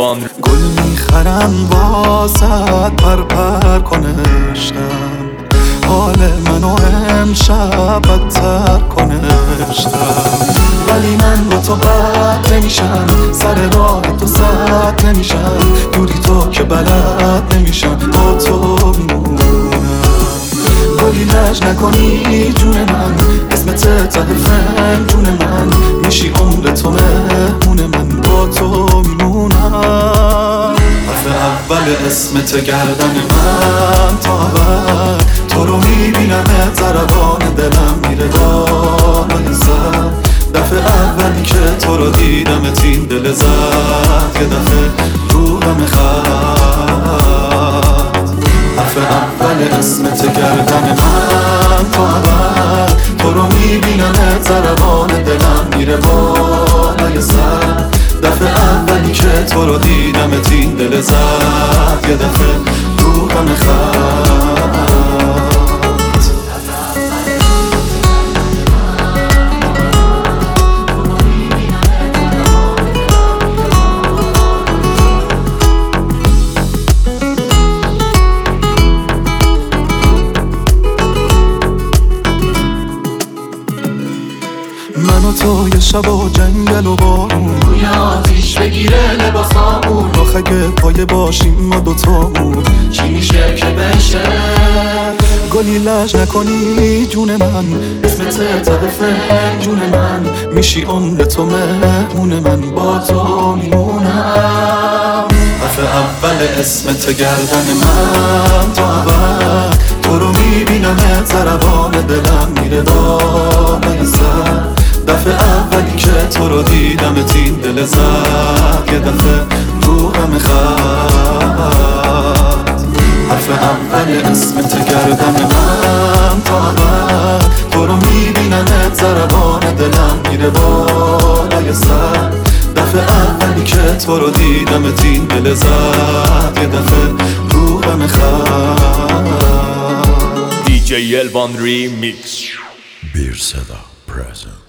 الوان. گل میخرم واسد پر کنشتم، حال منو امشب بدتر کنشتم. ولی من با تو بد نمیشم، سر راه تو سد نمیشم، دوری تو که بلد نمیشم، با تو میمونم. گلی لج نکنی جون من، اسمت ته فنجون من، میشی عمر تو مهمون من، با تو میمونم. حرف اول اسمت گردن من تا اول، تو رو میبینم ضربان دلم میره بالای سر. دفعه اولی که تو رو دیدم تین دل زد، یه دفعه روحم خط. حرف اول اسمت گردن من تا اول، تو رو میبینم ضربان دلم میره بالای سر. دفعه اولی که تو رو دیدم تین دل زد، یه دفعه روحم خط. من و تو یه شب و جنگل و بارون، روی آتیش بگیره لباسامون، آخ اگه پایه باشیم ما دوتامون، چی میشه که بشه؟ گلی لج نکنی جون من، اسمت ته فنجون من، میشی عمر تو مهمون من، با تو میمونم. حرف اول اسمت گردن من تا اول، تو رو میبینم ضربان دلم میره بالای سر. دفعه اولی که تو رو دیدم تین دل زد، یه دفعه روحم خط. حرف اول اسمت گردن من تا اول، تو رو میبینم ضربان دلم میره بالای سر. دفعه اولی که تو رو دیدم تین دل زد، یه دفعه روحم خط. DJ الوان ریمیکس. بیر صدا present.